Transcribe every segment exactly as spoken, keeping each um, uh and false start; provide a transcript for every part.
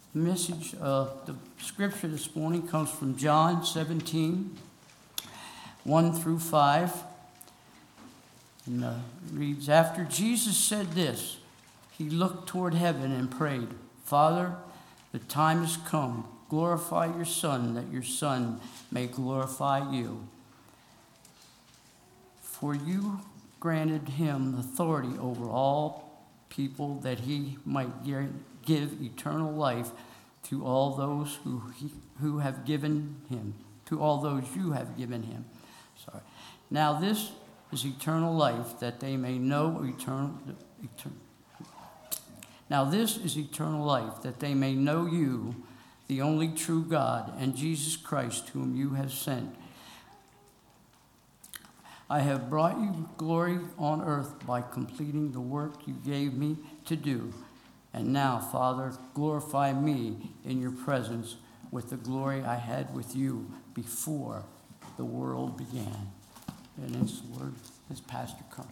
The message, uh, the scripture this morning comes from John seventeen, one through five. And uh, reads, after Jesus said this, he looked toward heaven and prayed, Father, the time has come. Glorify your Son, that your Son may glorify you. For you granted him authority over all people, that he might give eternal life to all those who he, who have given him, to all those you have given him. Sorry. Now this is eternal life, that they may know eternal. eternal now this is eternal life, that they may know you, the only true God, and Jesus Christ, whom you have sent. I have brought you glory on earth by completing the work you gave me to do. And now, Father, glorify me in your presence with the glory I had with you before the world began. And it's the word as Pastor comes.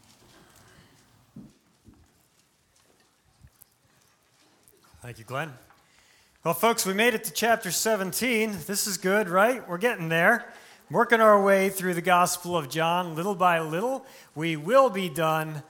Thank you, Glenn. Well, folks, we made it to chapter seventeen. This is good, right? We're getting there. Working our way through the Gospel of John little by little. We will be done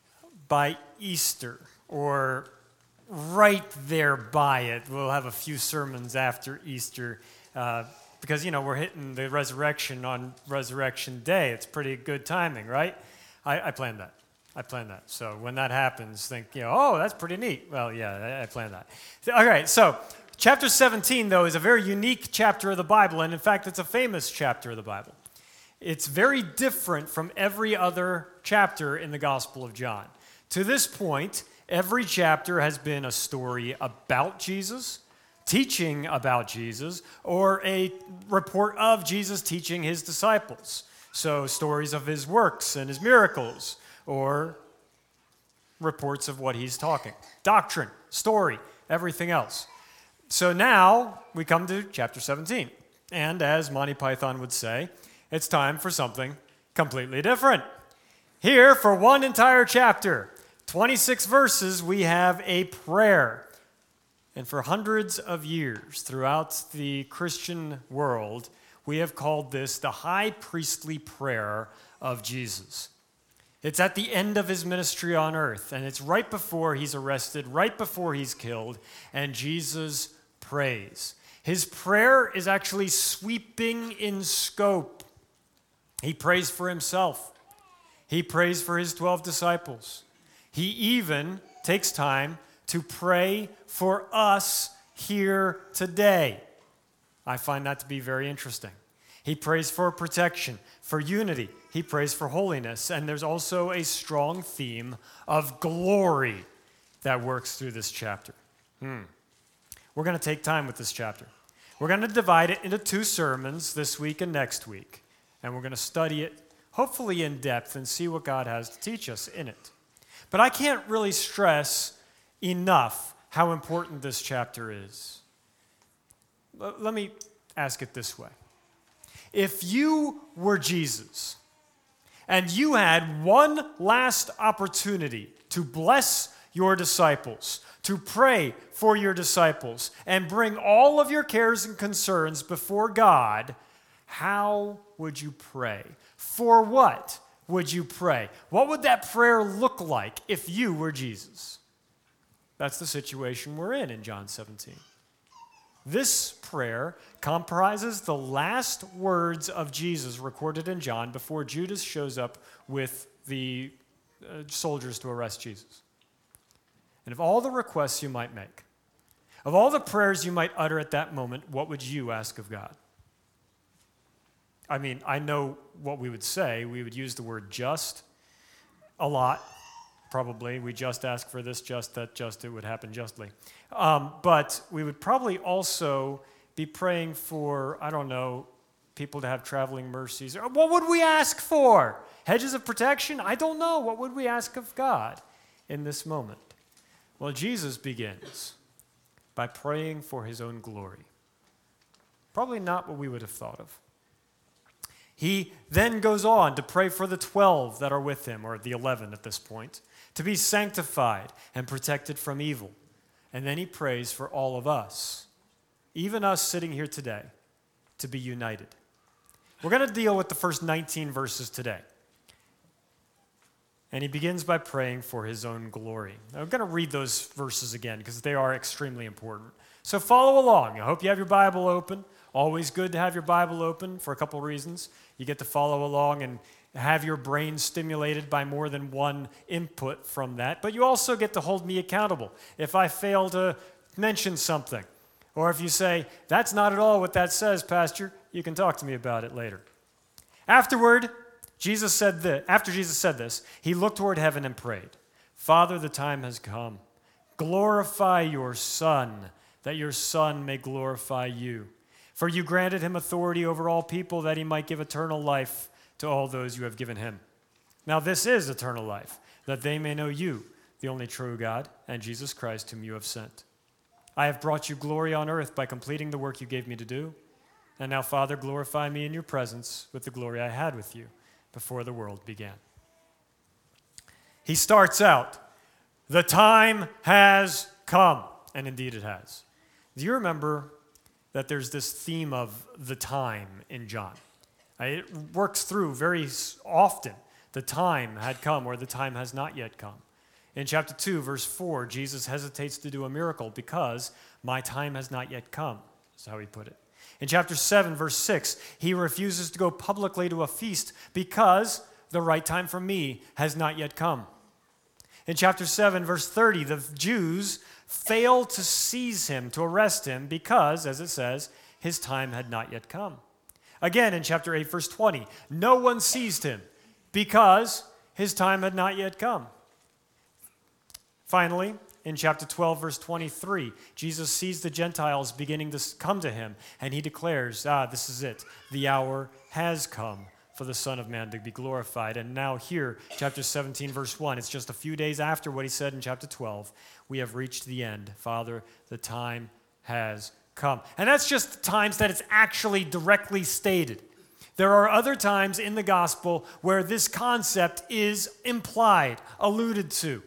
by Easter, or right there by it. We'll have a few sermons after Easter, uh, because, you know, we're hitting the resurrection on Resurrection Day. It's pretty good timing, right? I, I planned that. I planned that. So when that happens, think, you know, oh, that's pretty neat. Well, yeah, I, I planned that. All right, so chapter seventeen, though, is a very unique chapter of the Bible, and in fact, it's a famous chapter of the Bible. It's very different from every other chapter in the Gospel of John. To this point, every chapter has been a story about Jesus, teaching about Jesus, or a report of Jesus teaching his disciples. So stories of his works and his miracles, or reports of what he's talking. Doctrine, story, everything else. So now we come to chapter seventeen. And as Monty Python would say, it's time for something completely different. Here, for one entire chapter, twenty-six verses, we have a prayer. And for hundreds of years throughout the Christian world, we have called this the high priestly prayer of Jesus. It's at the end of his ministry on earth, and it's right before he's arrested, right before he's killed, and Jesus prays. His prayer is actually sweeping in scope. He prays for himself. He prays for his twelve disciples. He even takes time to pray for us here today. I find that to be very interesting. He prays for protection, for unity. He prays for holiness. And there's also a strong theme of glory that works through this chapter. Hmm. We're going to take time with this chapter. We're going to divide it into two sermons this week and next week. And we're going to study it, hopefully in depth, and see what God has to teach us in it. But I can't really stress enough how important this chapter is. L- let me ask it this way. If you were Jesus, and you had one last opportunity to bless your disciples, to pray for your disciples, and bring all of your cares and concerns before God, how would you pray? For what would you pray? What would that prayer look like if you were Jesus? That's the situation we're in in John seventeen. This prayer comprises the last words of Jesus recorded in John before Judas shows up with the uh, soldiers to arrest Jesus. And of all the requests you might make, of all the prayers you might utter at that moment, what would you ask of God? I mean, I know what we would say. We would use the word just a lot, probably. We just ask for this, just that, just it would happen justly. Um, but we would probably also be praying for, I don't know, people to have traveling mercies. What would we ask for? Hedges of protection? I don't know. What would we ask of God in this moment? Well, Jesus begins by praying for his own glory. Probably not what we would have thought of. He then goes on to pray for the twelve that are with him, or the eleven at this point, to be sanctified and protected from evil. And then he prays for all of us, even us sitting here today, to be united. We're going to deal with the first nineteen verses today. And he begins by praying for his own glory. Now, I'm going to read those verses again because they are extremely important. So follow along. I hope you have your Bible open. Always good to have your Bible open for a couple reasons. You get to follow along and have your brain stimulated by more than one input from that. But you also get to hold me accountable. If I fail to mention something, or if you say, that's not at all what that says, Pastor, you can talk to me about it later. Afterward, Jesus said this, after Jesus said this, he looked toward heaven and prayed, Father, the time has come. Glorify your Son, that your Son may glorify you. For you granted him authority over all people, that he might give eternal life to all those you have given him. Now this is eternal life, that they may know you, the only true God, and Jesus Christ, whom you have sent. I have brought you glory on earth by completing the work you gave me to do. And now, Father, glorify me in your presence with the glory I had with you before the world began. He starts out, the time has come, and indeed it has. Do you remember that there's this theme of the time in John? It works through very often. The time had come or the time has not yet come. In chapter two, verse four, Jesus hesitates to do a miracle because my time has not yet come. That's how he put it. In chapter seven, verse six, he refuses to go publicly to a feast because the right time for me has not yet come. In chapter seven, verse thirty, the Jews fail to seize him, to arrest him, because, as it says, his time had not yet come. Again, in chapter eight, verse twenty, no one seized him because his time had not yet come. Finally, in chapter twelve, verse twenty-three, Jesus sees the Gentiles beginning to come to him, and he declares, ah, this is it. The hour has come for the Son of Man to be glorified. And now here, chapter seventeen, verse one, it's just a few days after what he said in chapter twelve. We have reached the end. Father, the time has come. And that's just the times that it's actually directly stated. There are other times in the gospel where this concept is implied, alluded to.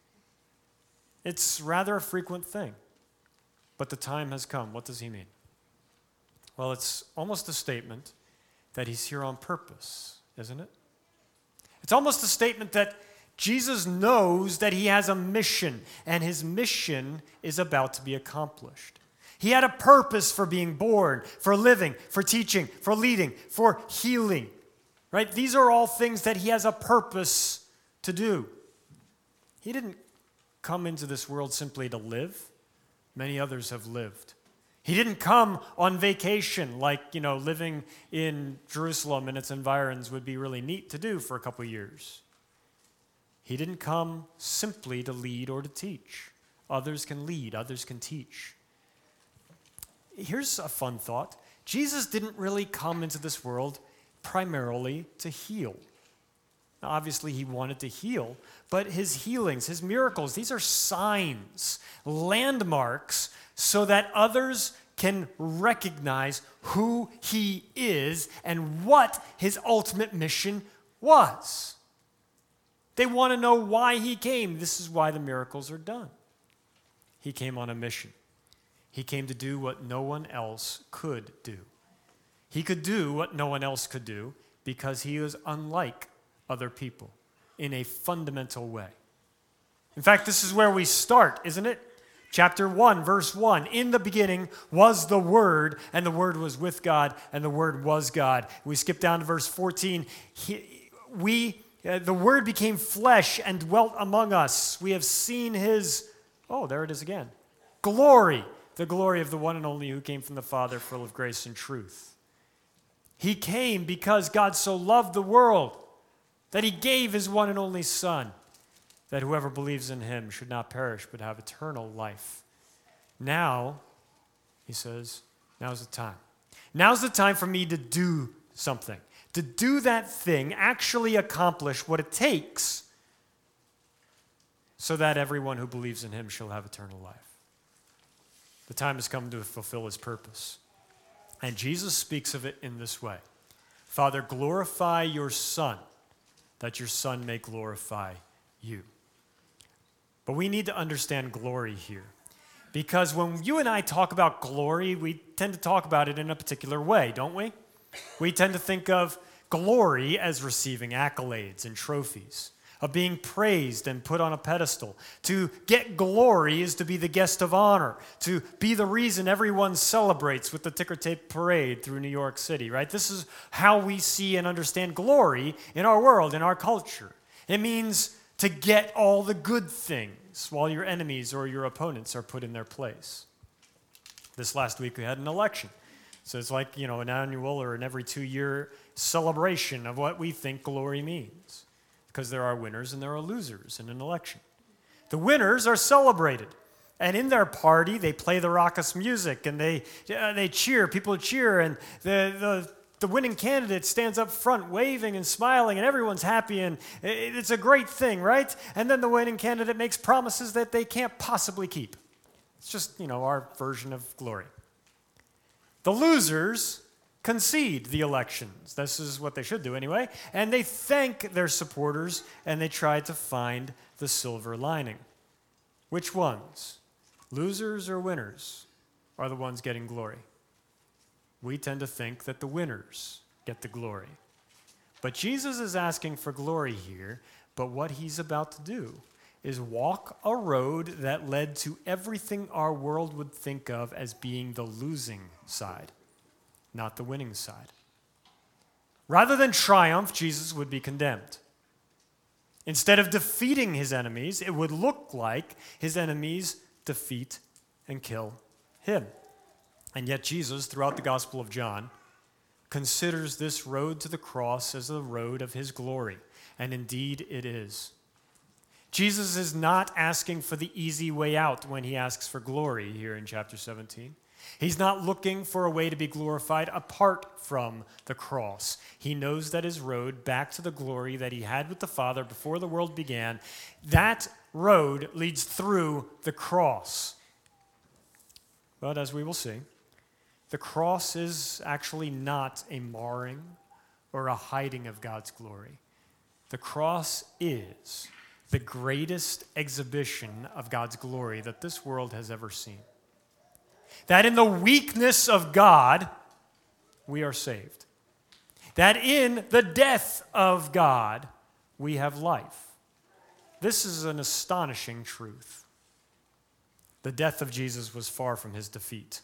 It's rather a frequent thing. But the time has come. What does he mean? Well, it's almost a statement that he's here on purpose, isn't it? It's almost a statement that Jesus knows that he has a mission, and his mission is about to be accomplished. He had a purpose for being born, for living, for teaching, for leading, for healing, right? These are all things that he has a purpose to do. He didn't come into this world simply to live. Many others have lived. He didn't come on vacation like, you know, living in Jerusalem and its environs would be really neat to do for a couple years. He didn't come simply to lead or to teach. Others can lead, others can teach. Here's a fun thought. Jesus didn't really come into this world primarily to heal. Now, obviously, he wanted to heal, but his healings, his miracles, these are signs, landmarks, so that others can recognize who he is and what his ultimate mission was. They want to know why he came. This is why the miracles are done. He came on a mission. He came to do what no one else could do. He could do what no one else could do because he was unlike other people in a fundamental way. In fact, this is where we start, isn't it? Chapter one, verse one, in the beginning was the Word, and the Word was with God, and the Word was God. We skip down to verse fourteen. He, we, uh, the Word became flesh and dwelt among us. We have seen his, oh, there it is again, glory, the glory of the one and only who came from the Father, full of grace and truth. He came because God so loved the world that he gave his one and only Son, that whoever believes in him should not perish but have eternal life. Now, he says, now's the time. Now's the time for me to do something, to do that thing, actually accomplish what it takes so that everyone who believes in him shall have eternal life. The time has come to fulfill his purpose. And Jesus speaks of it in this way. Father, glorify your Son, that your Son may glorify you. But we need to understand glory here. Because when you and I talk about glory, we tend to talk about it in a particular way, don't we? We tend to think of glory as receiving accolades and trophies, of being praised and put on a pedestal. To get glory is to be the guest of honor, to be the reason everyone celebrates with the ticker tape parade through New York City, right? This is how we see and understand glory in our world, in our culture. It means to get all the good things while your enemies or your opponents are put in their place. This last week we had an election. So it's like, you know, an annual or an every two-year celebration of what we think glory means. Because there are winners and there are losers in an election. The winners are celebrated. And in their party, they play the raucous music and they uh, they cheer. People cheer and the, the, the winning candidate stands up front waving and smiling and everyone's happy and it, it's a great thing, right? And then the winning candidate makes promises that they can't possibly keep. It's just, you know, our version of glory. The losers concede the elections. This is what they should do anyway. And they thank their supporters and they try to find the silver lining. Which ones, losers or winners, are the ones getting glory? We tend to think that the winners get the glory. But Jesus is asking for glory here, but what he's about to do is walk a road that led to everything our world would think of as being the losing side, not the winning side. Rather than triumph, Jesus would be condemned. Instead of defeating his enemies, it would look like his enemies defeat and kill him. And yet Jesus, throughout the Gospel of John, considers this road to the cross as the road of his glory. And indeed it is. Jesus is not asking for the easy way out when he asks for glory here in chapter seventeen. He's not looking for a way to be glorified apart from the cross. He knows that his road back to the glory that he had with the Father before the world began, that road leads through the cross. But as we will see, the cross is actually not a marring or a hiding of God's glory. The cross is the greatest exhibition of God's glory that this world has ever seen. That in the weakness of God, we are saved. That in the death of God, we have life. This is an astonishing truth. The death of Jesus was far from his defeat.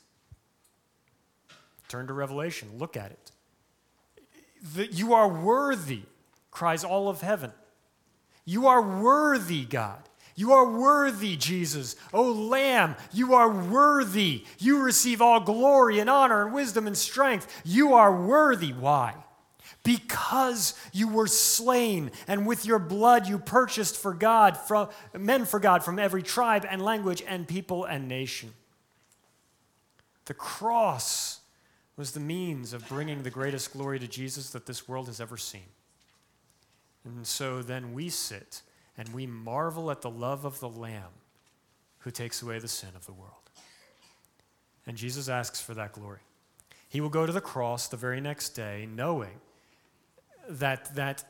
Turn to Revelation, look at it. The, you are worthy, cries all of heaven. You are worthy, God. You are worthy, Jesus. O Lamb, you are worthy. You receive all glory and honor and wisdom and strength. You are worthy. Why? Because you were slain, and with your blood you purchased for God, from, men for God from every tribe and language and people and nation. The cross was the means of bringing the greatest glory to Jesus that this world has ever seen. And so then we sit and we marvel at the love of the Lamb who takes away the sin of the world. And Jesus asks for that glory. He will go to the cross the very next day knowing that that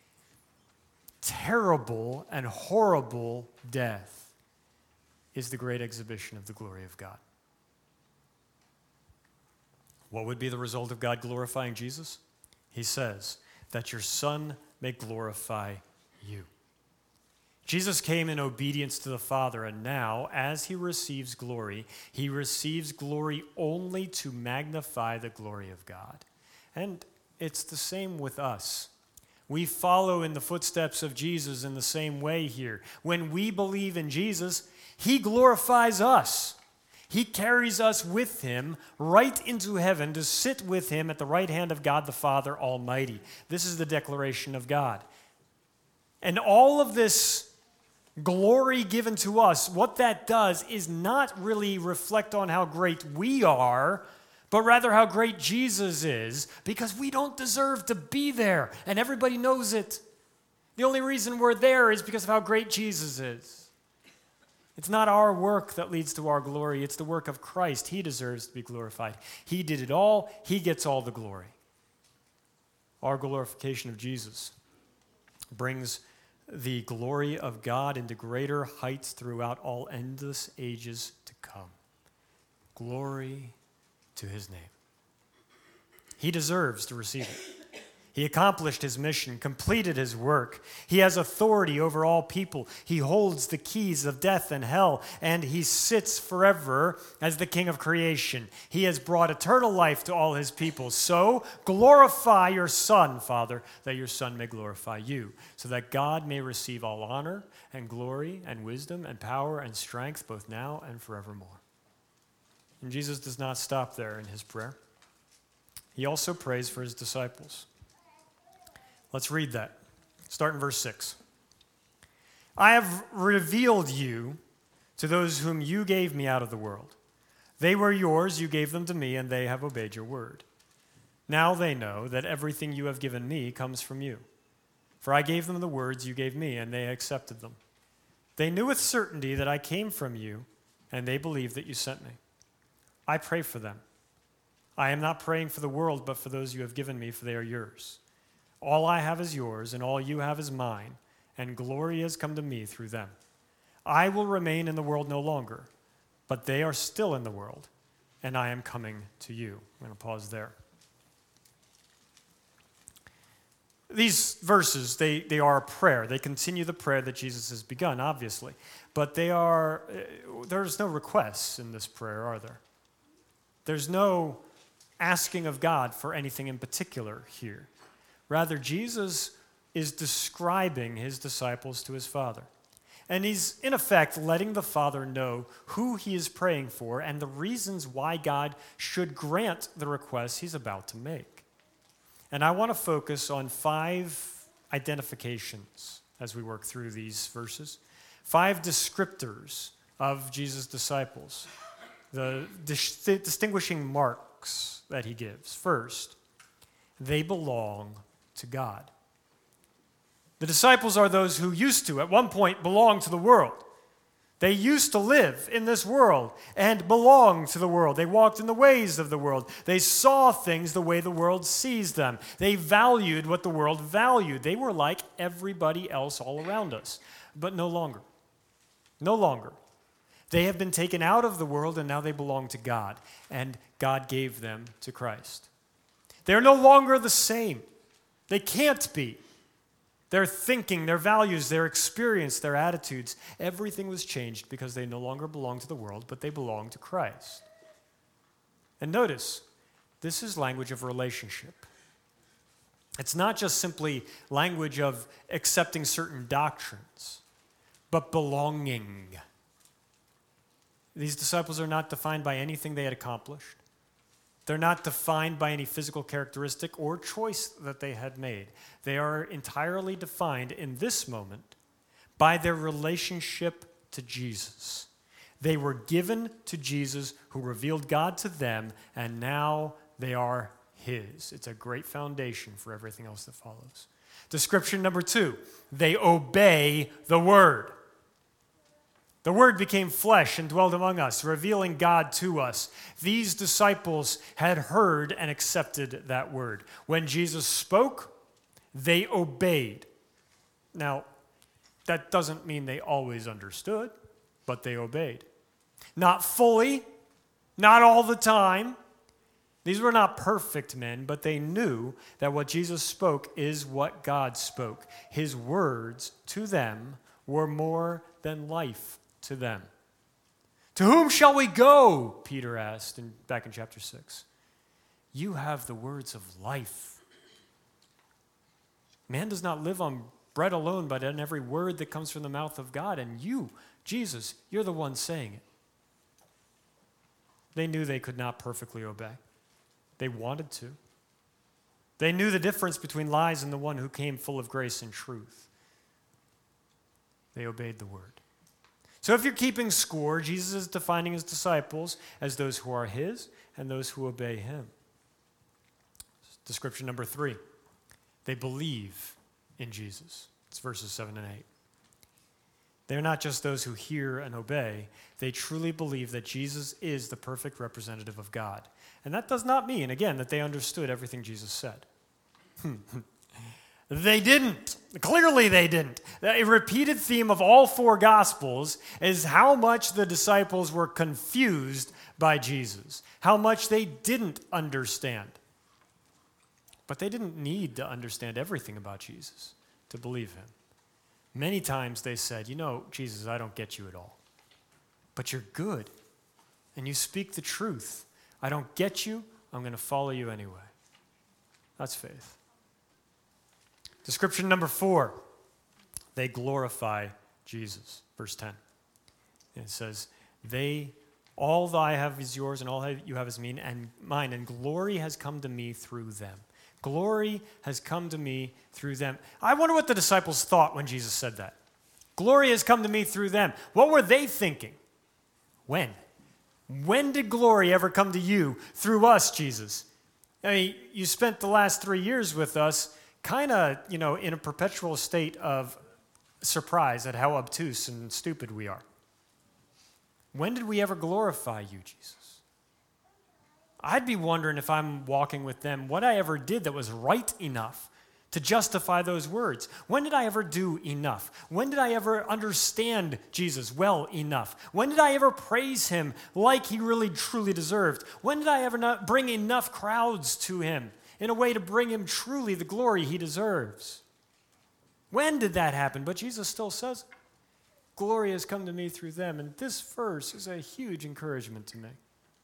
terrible and horrible death is the great exhibition of the glory of God. What would be the result of God glorifying Jesus? He says that your Son may glorify you. Jesus came in obedience to the Father, and now, as he receives glory, he receives glory only to magnify the glory of God. And it's the same with us. We follow in the footsteps of Jesus in the same way here. When we believe in Jesus, he glorifies us. He carries us with him right into heaven to sit with him at the right hand of God the Father Almighty. This is the declaration of God. And all of this glory given to us, what that does is not really reflect on how great we are, but rather how great Jesus is, because we don't deserve to be there, and everybody knows it. The only reason we're there is because of how great Jesus is. It's not our work that leads to our glory. It's the work of Christ. He deserves to be glorified. He did it all. He gets all the glory. Our glorification of Jesus brings the glory of God into greater heights throughout all endless ages to come. Glory to his name. He deserves to receive it. He accomplished his mission, completed his work. He has authority over all people. He holds the keys of death and hell, and he sits forever as the King of creation. He has brought eternal life to all his people. So glorify your Son, Father, that your Son may glorify you, so that God may receive all honor and glory and wisdom and power and strength, both now and forevermore. And Jesus does not stop there in his prayer. He also prays for his disciples. Let's read that. Start in verse six. I have revealed you to those whom you gave me out of the world. They were yours, you gave them to me, and they have obeyed your word. Now they know that everything you have given me comes from you. For I gave them the words you gave me, and they accepted them. They knew with certainty that I came from you, and they believed that you sent me. I pray for them. I am not praying for the world, but for those you have given me, for they are yours. All I have is yours, and all you have is mine, and glory has come to me through them. I will remain in the world no longer, but they are still in the world, and I am coming to you. I'm going to pause there. These verses, they, they are a prayer. They continue the prayer that Jesus has begun, obviously. But they are, there's no requests in this prayer, are there? There's no asking of God for anything in particular here. Rather, Jesus is describing his disciples to his Father. And he's, in effect, letting the Father know who he is praying for and the reasons why God should grant the requests he's about to make. And I want to focus on five identifications as we work through these verses, five descriptors of Jesus' disciples, the dis- distinguishing marks that he gives. First, they belong to God. The disciples are those who used to, at one point, belong to the world. They used to live in this world and belong to the world. They walked in the ways of the world. They saw things the way the world sees them. They valued what the world valued. They were like everybody else all around us, but no longer. No longer. They have been taken out of the world, and now they belong to God, and God gave them to Christ. They're no longer the same. They can't be. Their thinking, their values, their experience, their attitudes, everything was changed because they no longer belong to the world, but they belong to Christ. And notice, this is language of relationship. It's not just simply language of accepting certain doctrines, but belonging. These disciples are not defined by anything they had accomplished. They're not defined by any physical characteristic or choice that they had made. They are entirely defined in this moment by their relationship to Jesus. They were given to Jesus, who revealed God to them, and now they are his. It's a great foundation for everything else that follows. Description number two, they obey the word. The Word became flesh and dwelled among us, revealing God to us. These disciples had heard and accepted that Word. When Jesus spoke, they obeyed. Now, that doesn't mean they always understood, but they obeyed. Not fully, not all the time. These were not perfect men, but they knew that what Jesus spoke is what God spoke. His words to them were more than life to them. To whom shall we go? Peter asked in, back in chapter six. You have the words of life. Man does not live on bread alone, but on every word that comes from the mouth of God. And you, Jesus, you're the one saying it. They knew they could not perfectly obey. They wanted to. They knew the difference between lies and the one who came full of grace and truth. They obeyed the word. So if you're keeping score, Jesus is defining his disciples as those who are his and those who obey him. Description number three, they believe in Jesus. It's verses seven and eight. They're not just those who hear and obey. They truly believe that Jesus is the perfect representative of God. And that does not mean, again, that they understood everything Jesus said. They didn't. Clearly they didn't. A repeated theme of all four Gospels is how much the disciples were confused by Jesus, how much they didn't understand. But they didn't need to understand everything about Jesus to believe him. Many times they said, you know, Jesus, I don't get you at all. But you're good, and you speak the truth. I don't get you. I'm going to follow you anyway. That's faith. Description number four, they glorify Jesus. Verse ten. And it says, they, all that I have is yours, and all you have is mine, and mine, and glory has come to me through them. Glory has come to me through them. I wonder what the disciples thought when Jesus said that. Glory has come to me through them. What were they thinking? When? When did glory ever come to you through us, Jesus? I mean, you spent the last three years with us kind of, you know, in a perpetual state of surprise at how obtuse and stupid we are. When did we ever glorify you, Jesus? I'd be wondering if I'm walking with them what I ever did that was right enough to justify those words. When did I ever do enough? When did I ever understand Jesus well enough? When did I ever praise him like he really truly deserved? When did I ever not bring enough crowds to him in a way to bring him truly the glory he deserves? When did that happen? But Jesus still says, glory has come to me through them. And this verse is a huge encouragement to me.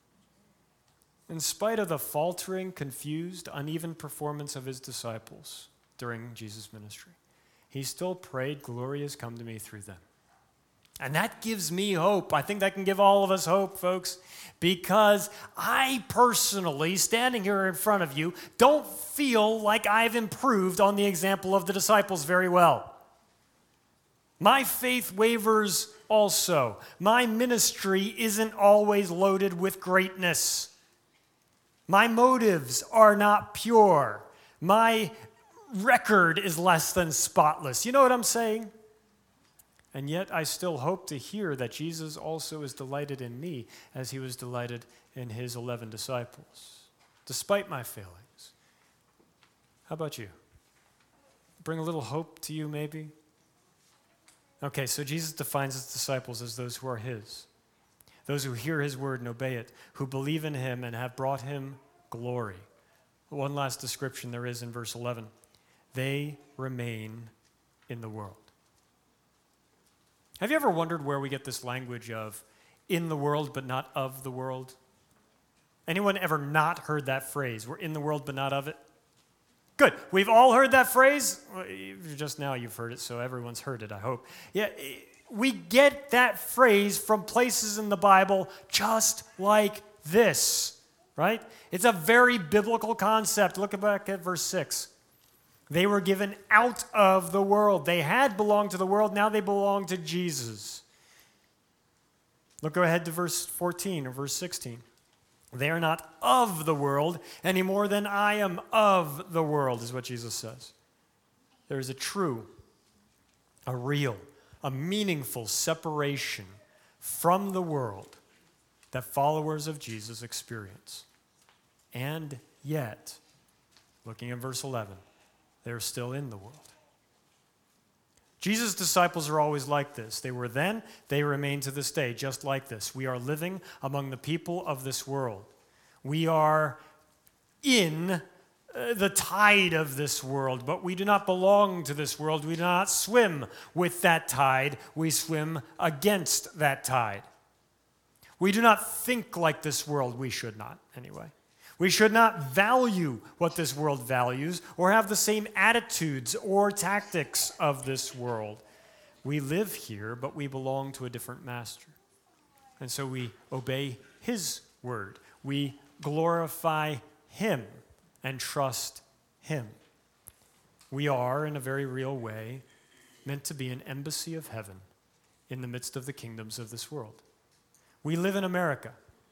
In spite of the faltering, confused, uneven performance of his disciples during Jesus' ministry, he still prayed, glory has come to me through them. And that gives me hope. I think that can give all of us hope, folks, because I personally, standing here in front of you, don't feel like I've improved on the example of the disciples very well. My faith wavers also. My ministry isn't always loaded with greatness. My motives are not pure. My record is less than spotless. You know what I'm saying? And yet I still hope to hear that Jesus also is delighted in me as he was delighted in his eleven disciples, despite my failings. How about you? Bring a little hope to you, maybe? Okay, so Jesus defines his disciples as those who are his, those who hear his word and obey it, who believe in him and have brought him glory. One last description there is in verse eleven. They remain in the world. Have you ever wondered where we get this language of in the world but not of the world? Anyone ever not heard that phrase? We're in the world but not of it? Good. We've all heard that phrase. Well, just now you've heard it, so everyone's heard it, I hope. Yeah, we get that phrase from places in the Bible just like this, right? It's a very biblical concept. Look back at verse six. They were given out of the world. They had belonged to the world. Now they belong to Jesus. Look, go ahead to verse fourteen or verse sixteen. They are not of the world any more than I am of the world, is what Jesus says. There is a true, a real, a meaningful separation from the world that followers of Jesus experience. And yet, looking at verse eleven, they're still in the world. Jesus' disciples are always like this. They were then, they remain to this day, just like this. We are living among the people of this world. We are in uh, the tide of this world, but we do not belong to this world. We do not swim with that tide. We swim against that tide. We do not think like this world. We should not, anyway. We should not value what this world values or have the same attitudes or tactics of this world. We live here, but we belong to a different master. And so we obey his word. We glorify him and trust him. We are, in a very real way, meant to be an embassy of heaven in the midst of the kingdoms of this world. We live in America.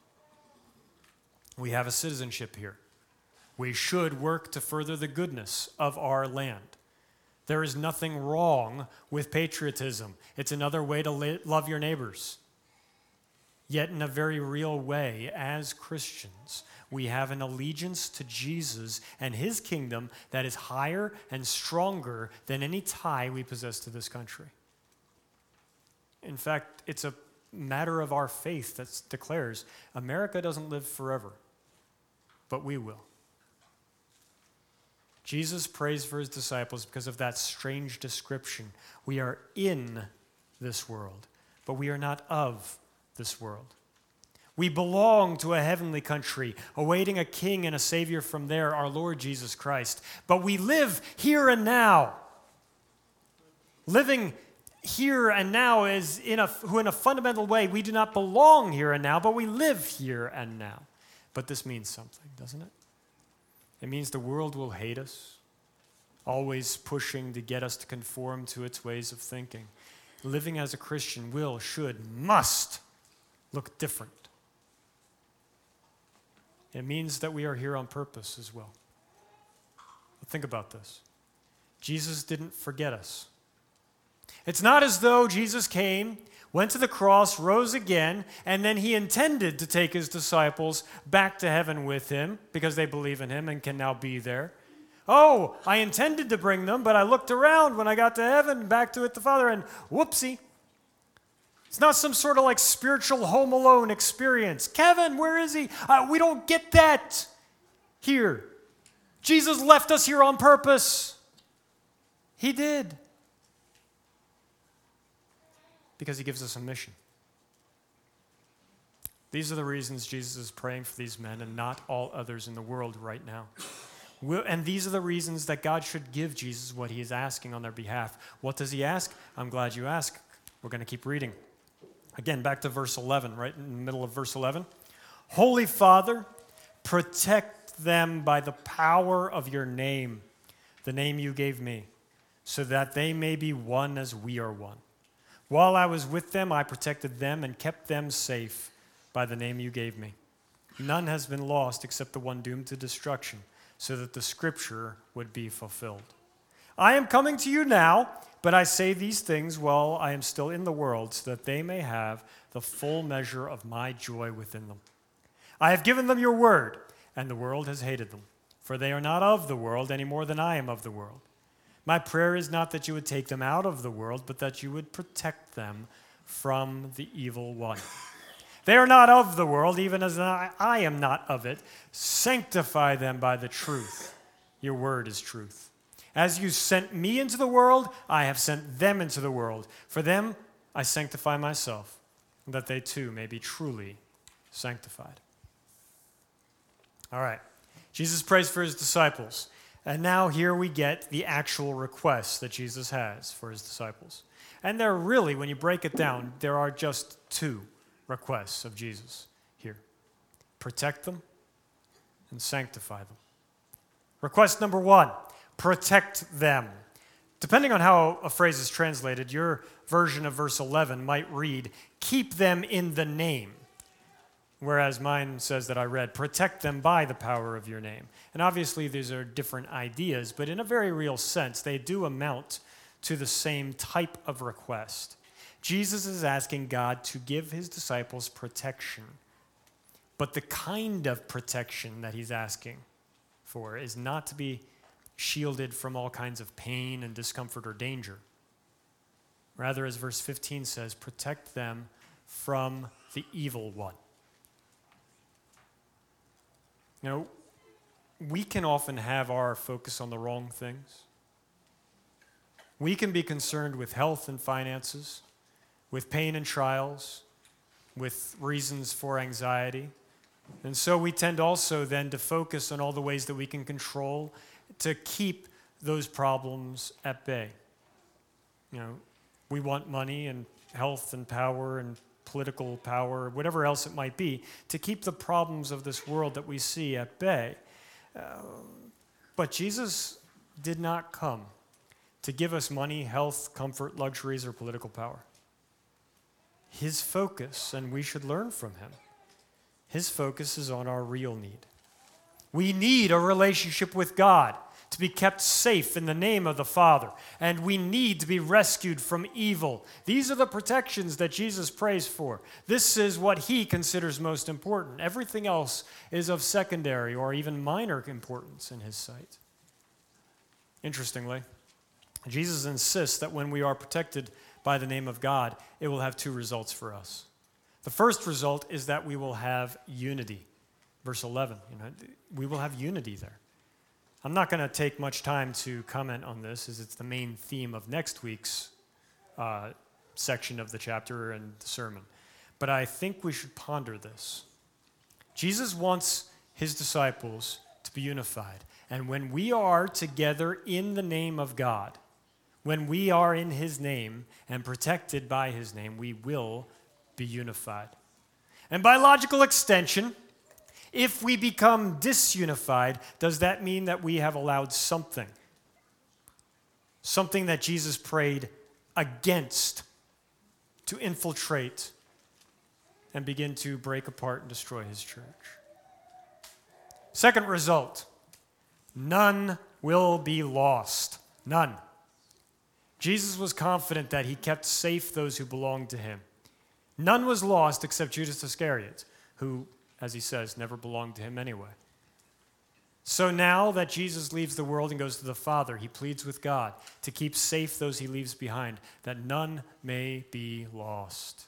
We have a citizenship here. We should work to further the goodness of our land. There is nothing wrong with patriotism. It's another way to love your neighbors. Yet in a very real way, as Christians, we have an allegiance to Jesus and his kingdom that is higher and stronger than any tie we possess to this country. In fact, it's a matter of our faith that declares America doesn't live forever, but we will. Jesus prays for his disciples because of that strange description. We are in this world, but we are not of this world. We belong to a heavenly country, awaiting a king and a savior from there, our Lord Jesus Christ. But we live here and now. Living here and now is in a, who in a fundamental way, we do not belong here and now, but we live here and now. But this means something, doesn't it? It means the world will hate us, always pushing to get us to conform to its ways of thinking. Living as a Christian will, should, must look different. It means that we are here on purpose as well. But think about this. Jesus didn't forget us. It's not as though Jesus came, went to the cross, rose again, and then he intended to take his disciples back to heaven with him because they believe in him and can now be there. Oh, I intended to bring them, but I looked around when I got to heaven, back to it the Father, and whoopsie. It's not some sort of like spiritual Home Alone experience. Kevin, where is he? Uh, we don't get that here. Jesus left us here on purpose. He did. Because he gives us a mission. These are the reasons Jesus is praying for these men and not all others in the world right now. And these are the reasons that God should give Jesus what he is asking on their behalf. What does he ask? I'm glad you asked. We're going to keep reading. Again, back to verse eleven, right in the middle of verse eleven. Holy Father, protect them by the power of your name, the name you gave me, so that they may be one as we are one. While I was with them, I protected them and kept them safe by the name you gave me. None has been lost except the one doomed to destruction, so that the scripture would be fulfilled. I am coming to you now, but I say these things while I am still in the world, so that they may have the full measure of my joy within them. I have given them your word, and the world has hated them, for they are not of the world any more than I am of the world. My prayer is not that you would take them out of the world, but that you would protect them from the evil one. They are not of the world, even as I, I am not of it. Sanctify them by the truth. Your word is truth. As you sent me into the world, I have sent them into the world. For them, I sanctify myself, that they too may be truly sanctified. All right. Jesus prays for his disciples. And now here we get the actual requests that Jesus has for his disciples. And they're really, when you break it down, there are just two requests of Jesus here. Protect them and sanctify them. Request number one, protect them. Depending on how a phrase is translated, your version of verse eleven might read, keep them in the name. Whereas mine says that I read, protect them by the power of your name. And obviously these are different ideas, but in a very real sense, they do amount to the same type of request. Jesus is asking God to give his disciples protection. But the kind of protection that he's asking for is not to be shielded from all kinds of pain and discomfort or danger. Rather, as verse fifteen says, protect them from the evil one. You know, we can often have our focus on the wrong things. We can be concerned with health and finances, with pain and trials, with reasons for anxiety. And so we tend also then to focus on all the ways that we can control to keep those problems at bay. You know, we want money and health and power and political power, whatever else it might be, to keep the problems of this world that we see at bay. Uh, but Jesus did not come to give us money, health, comfort, luxuries, or political power. His focus, and we should learn from him, his focus is on our real need. We need a relationship with God to be kept safe in the name of the Father, and we need to be rescued from evil. These are the protections that Jesus prays for. This is what he considers most important. Everything else is of secondary or even minor importance in his sight. Interestingly, Jesus insists that when we are protected by the name of God, it will have two results for us. The first result is that we will have unity. Verse eleven, you know, we will have unity there. I'm not going to take much time to comment on this, as it's the main theme of next week's uh, section of the chapter and the sermon. But I think we should ponder this. Jesus wants his disciples to be unified. And when we are together in the name of God, when we are in his name and protected by his name, we will be unified. And by logical extension, if we become disunified, does that mean that we have allowed something? Something that Jesus prayed against to infiltrate and begin to break apart and destroy his church. Second result, none will be lost. None. Jesus was confident that he kept safe those who belonged to him. None was lost except Judas Iscariot, who, as he says, never belonged to him anyway. So now that Jesus leaves the world and goes to the Father, he pleads with God to keep safe those he leaves behind, that none may be lost.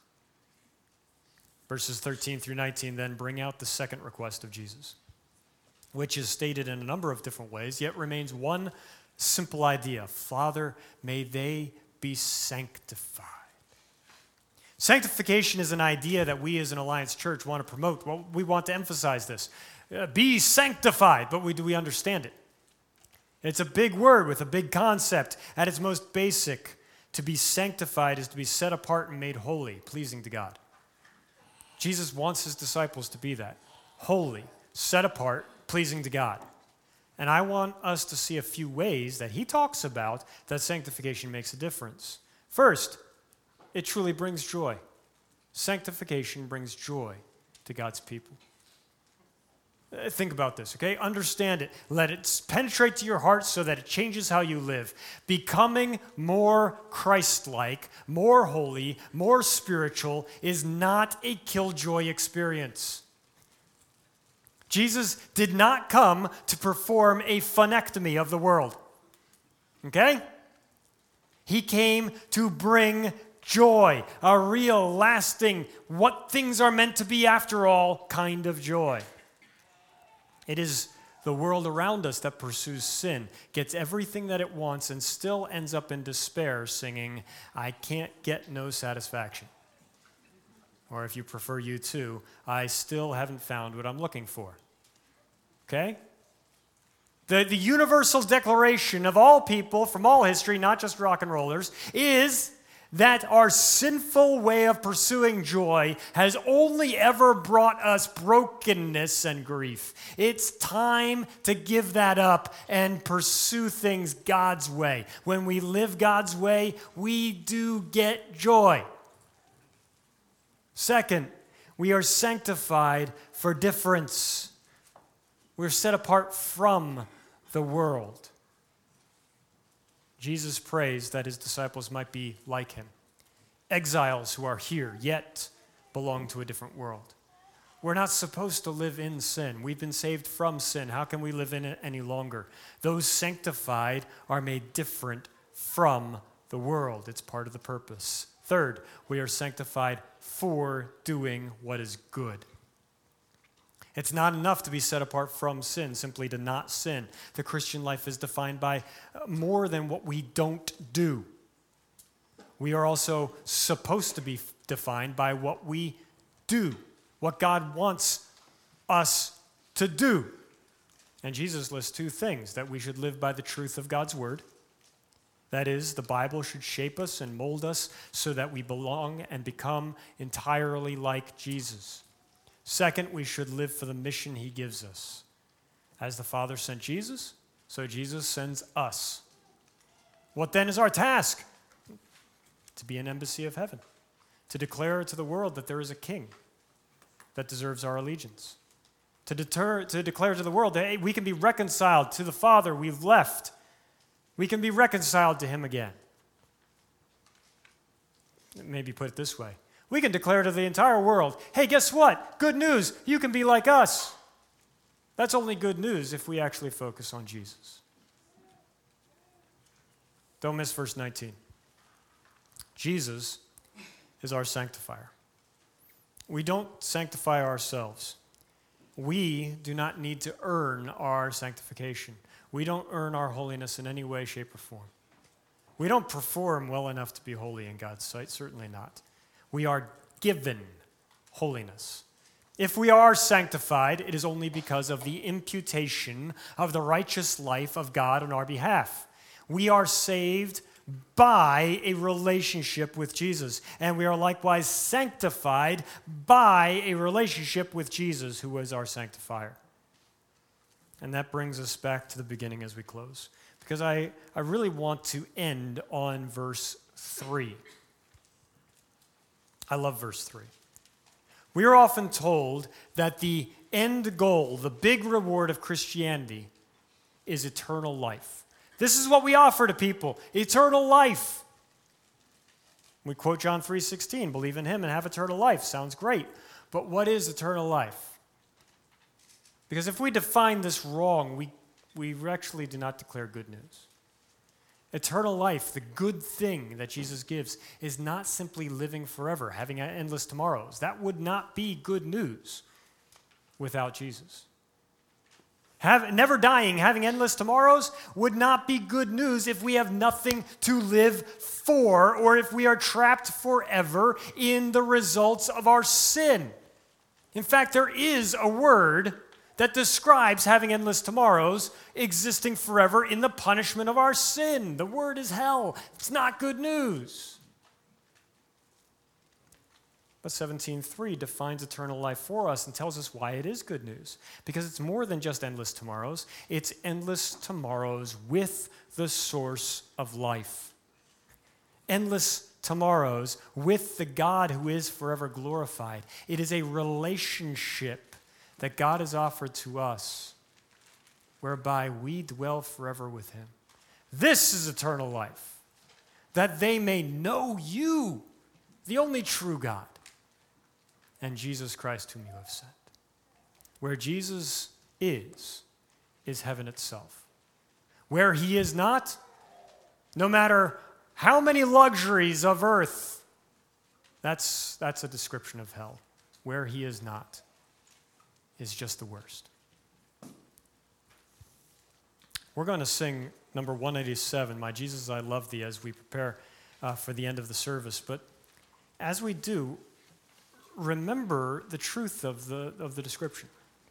Verses thirteen through nineteen then bring out the second request of Jesus, which is stated in a number of different ways, yet remains one simple idea. Father, may they be sanctified. Sanctification is an idea that we as an Alliance Church want to promote. Well, we want to emphasize this. Uh, be sanctified, but we, do we understand it? It's a big word with a big concept. At its most basic, to be sanctified is to be set apart and made holy, pleasing to God. Jesus wants his disciples to be that. Holy, set apart, pleasing to God. And I want us to see a few ways that he talks about that sanctification makes a difference. First, it truly brings joy. Sanctification brings joy to God's people. Uh, Think about this, okay? Understand it. Let it penetrate to your heart so that it changes how you live. Becoming more Christ-like, more holy, more spiritual is not a killjoy experience. Jesus did not come to perform a funectomy of the world, okay? He came to bring joy, a real, lasting, what things are meant to be after all kind of joy. It is the world around us that pursues sin, gets everything that it wants, and still ends up in despair singing, I can't get no satisfaction. Or if you prefer U two, I still haven't found what I'm looking for. Okay? The, the universal declaration of all people from all history, not just rock and rollers, is that our sinful way of pursuing joy has only ever brought us brokenness and grief. It's time to give that up and pursue things God's way. When we live God's way, we do get joy. Second, we are sanctified for difference. We're set apart from the world. Jesus prays that his disciples might be like him, exiles who are here, yet belong to a different world. We're not supposed to live in sin. We've been saved from sin. How can we live in it any longer? Those sanctified are made different from the world. It's part of the purpose. Third, we are sanctified for doing what is good. It's not enough to be set apart from sin, simply to not sin. The Christian life is defined by more than what we don't do. We are also supposed to be defined by what we do, what God wants us to do. And Jesus lists two things: that we should live by the truth of God's word. That is, the Bible should shape us and mold us so that we belong and become entirely like Jesus. Second, we should live for the mission he gives us. As the Father sent Jesus, so Jesus sends us. What then is our task? To be an embassy of heaven, to declare to the world that there is a king that deserves our allegiance. to, deter, to declare to the world that hey, we can be reconciled to the Father we've left. We can be reconciled to him again. Maybe put it this way. We can declare to the entire world, hey, guess what? Good news, you can be like us. That's only good news if we actually focus on Jesus. Don't miss verse nineteen. Jesus is our sanctifier. We don't sanctify ourselves. We do not need to earn our sanctification. We don't earn our holiness in any way, shape, or form. We don't perform well enough to be holy in God's sight, certainly not. We are given holiness. If we are sanctified, it is only because of the imputation of the righteous life of God on our behalf. We are saved by a relationship with Jesus, and we are likewise sanctified by a relationship with Jesus, who is our sanctifier. And that brings us back to the beginning as we close, because I, I really want to end on verse three. I love verse three. We are often told that the end goal, the big reward of Christianity, is eternal life. This is what we offer to people, eternal life. We quote John three sixteen, believe in him and have eternal life. Sounds great. But what is eternal life? Because if we define this wrong, we, we actually do not declare good news. Eternal life, the good thing that Jesus gives, is not simply living forever, having endless tomorrows. That would not be good news without Jesus. Have, never dying, having endless tomorrows would not be good news if we have nothing to live for, or if we are trapped forever in the results of our sin. In fact, there is a word that describes having endless tomorrows existing forever in the punishment of our sin. The word is hell. It's not good news. But seventeen three defines eternal life for us and tells us why it is good news. Because it's more than just endless tomorrows. It's endless tomorrows with the source of life. Endless tomorrows with the God who is forever glorified. It is a relationship that God has offered to us, whereby we dwell forever with him. This is eternal life, that they may know you, the only true God, and Jesus Christ whom you have sent. Where Jesus is, is heaven itself. Where he is not, no matter how many luxuries of earth, that's, that's a description of hell. Where he is not is just the worst. We're going to sing number one eighty-seven, My Jesus, I Love Thee, as we prepare uh, for the end of the service. But as we do, remember the truth of the, of the description.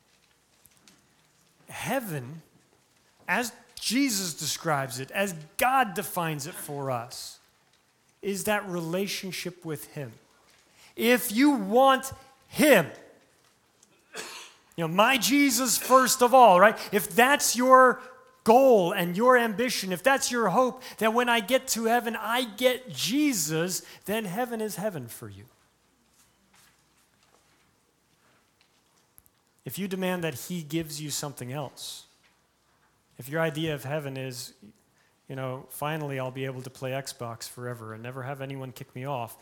Heaven, as Jesus describes it, as God defines it for us, is that relationship with him. If you want him, you know, my Jesus first of all, right? If that's your goal and your ambition, if that's your hope, that when I get to heaven, I get Jesus, then heaven is heaven for you. If you demand that he gives you something else, if your idea of heaven is, you know, finally I'll be able to play Xbox forever and never have anyone kick me off,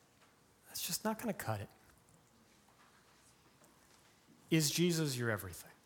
that's just not going to cut it. Is Jesus your everything?